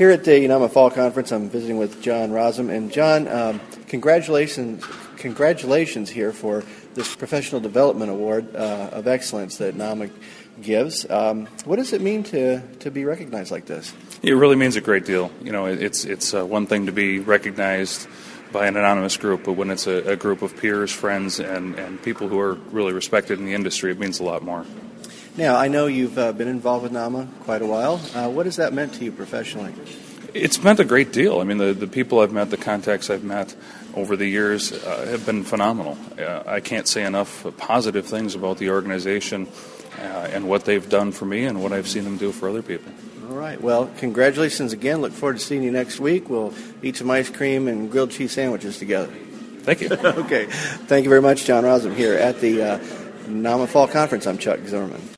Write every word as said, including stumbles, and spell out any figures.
Here at the NAMA Fall Conference, I'm visiting with John Rossum. And John, um, congratulations congratulations here for this Professional Development Award uh, of Excellence that NAMA gives. Um, what does it mean to, to be recognized like this? It really means a great deal. You know, it's it's uh, one thing to be recognized by an anonymous group, but when it's a, a group of peers, friends, and, and people who are really respected in the industry, it means a lot more. Now, I know you've uh, been involved with NAMA quite a while. Uh, what has that meant to you professionally? It's meant a great deal. I mean, the, the people I've met, the contacts I've met over the years uh, have been phenomenal. Uh, I can't say enough positive things about the organization uh, and what they've done for me and what I've seen them do for other people. All right. Well, congratulations again. Look forward to seeing you next week. We'll eat some ice cream and grilled cheese sandwiches together. Thank you. Okay. Thank you very much, John Rossum, here at the uh, NAMA Fall Conference. I'm Chuck Zimmerman.